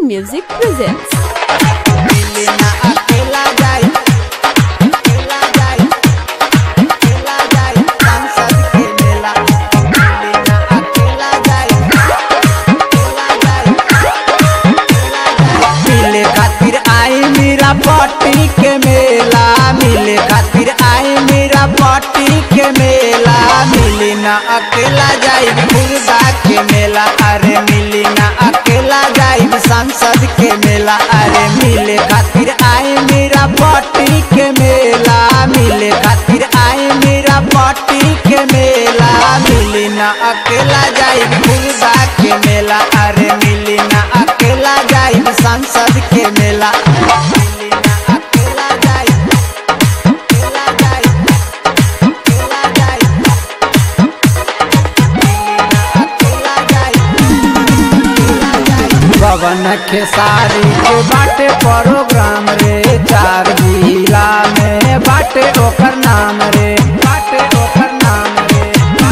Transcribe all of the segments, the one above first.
Music presents. पट्टी के मेला मिले खातिर आई मेरा पट्टी के मेला मिली ना अकेला जाई खुर्दा के मेला अरे मिली ना अकेला जाई सांसद के मेला अरे मिले खातिर आई मेरा पट्टी के मेला मिले खातिर आई मेरा पट्टी के मेला मिली ना अकेला जाई खुर्दा के मेला अरे मिली ना अकेला जाई सांसद के मेला पवन खेसारी के बाटे प्रोग्राम रे 4 जिला में बाटे ओकर नाम रे बाटे ओकर नाम रे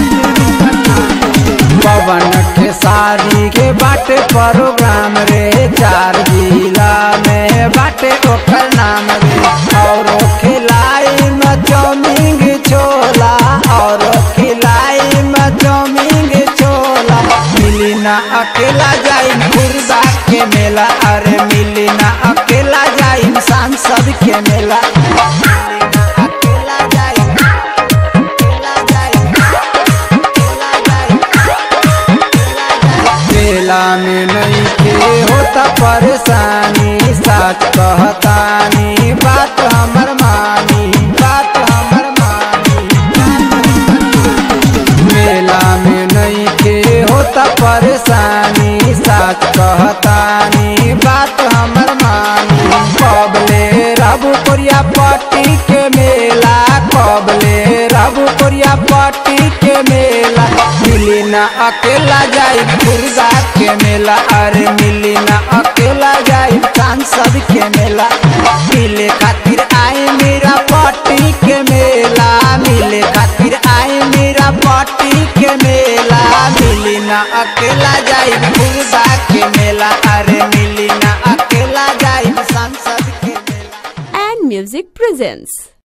पवन खेसारी के बाटे प्रोग्राम रे 4 जिला में बाटे ओकर नाम रे और खिलाई में चौमिंग छोला और खिलाई में चौमिंग छोला मिली ना अकेला जाई खुर्दा के मेला अरे मिली ना अकेला जाई सांसद के मेला मेला में नहीं के होता परेशानी सच कहतानी बात हमर मानी बात हमर मानी मेला में नहीं के होता परेशानी सच कहतानी बात हमर मानी कबले रघुपुरिया पट्टी के मेला कबले रघुपुरिया पट्टी के मेला मिली ना अकेला जाई खुर्दा के मेला अरे मिली ना अकेला जाई सांसद के मेला मिले खातिर आई मेरा पट्टी के मेला मिले खातिर आई मेरा पट्टी के मेला मिली ना अकेला जाई खुर्दा के मेला अरे मिली ना अकेला जाई सांसद के मेला And Music presents.